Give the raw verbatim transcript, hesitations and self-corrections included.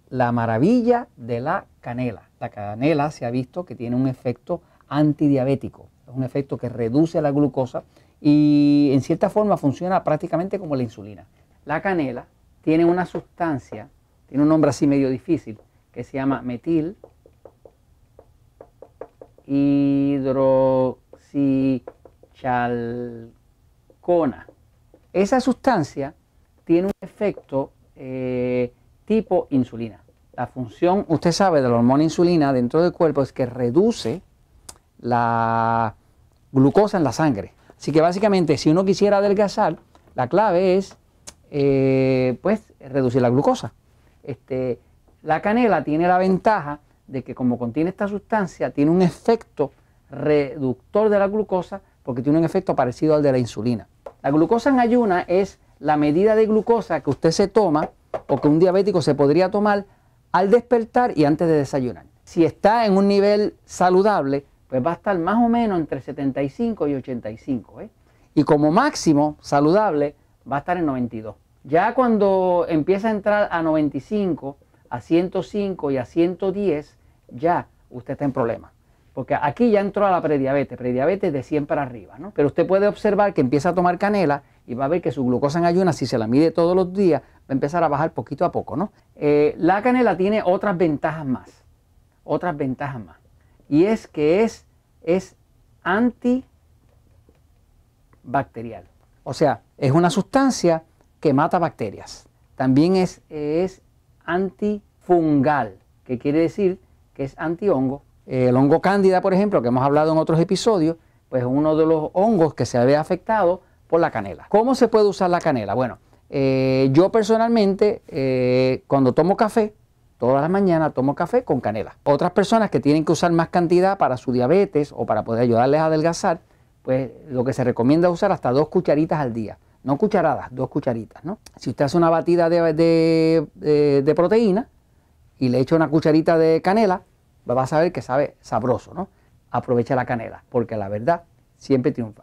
la maravilla de la canela. La canela se ha visto que tiene un efecto antidiabético, es un efecto que reduce la glucosa y en cierta forma funciona prácticamente como la insulina. La canela tiene una sustancia, tiene un nombre así medio difícil, que se llama metil hidroxichalcona. Esa sustancia tiene un efecto eh, tipo insulina. La función, usted sabe, de la hormona insulina dentro del cuerpo es que reduce la glucosa en la sangre. Así que básicamente, si uno quisiera adelgazar, la clave es eh, pues reducir la glucosa. Este, la canela tiene la ventaja de que como contiene esta sustancia, tiene un efecto reductor de la glucosa porque tiene un efecto parecido al de la insulina. La glucosa en ayuna es la medida de glucosa que usted se toma o que un diabético se podría tomar al despertar y antes de desayunar. Si está en un nivel saludable, pues va a estar más o menos entre setenta y cinco y ochenta y cinco. ¿eh? Y como máximo saludable va a estar en noventa y dos. Ya cuando empieza a entrar a noventa y cinco, a ciento cinco y a ciento diez, ya usted está en problemas. Porque aquí ya entró a la prediabetes, prediabetes de cien para arriba, ¿no? Pero usted puede observar que empieza a tomar canela y va a ver que su glucosa en ayunas, si se la mide todos los días, va a empezar a bajar poquito a poco, ¿no? Eh, la canela tiene otras ventajas más, otras ventajas más. Y es que es, es antibacterial. O sea, es una sustancia que mata bacterias. También es, es antifungal, que quiere decir que es antihongo. El hongo cándida, por ejemplo, que hemos hablado en otros episodios, pues es uno de los hongos que se ve afectado por la canela. ¿Cómo se puede usar la canela? Bueno, eh, yo personalmente, eh, cuando tomo café, todas las mañanas tomo café con canela. Otras personas que tienen que usar más cantidad para su diabetes o para poder ayudarles a adelgazar, pues lo que se recomienda es usar hasta dos cucharitas al día. No cucharadas, dos cucharitas, ¿no? Si usted hace una batida de, de, de, de proteína y le echa una cucharita de canela, va a saber que sabe sabroso, ¿no? Aprovecha la canela, porque la verdad siempre triunfa.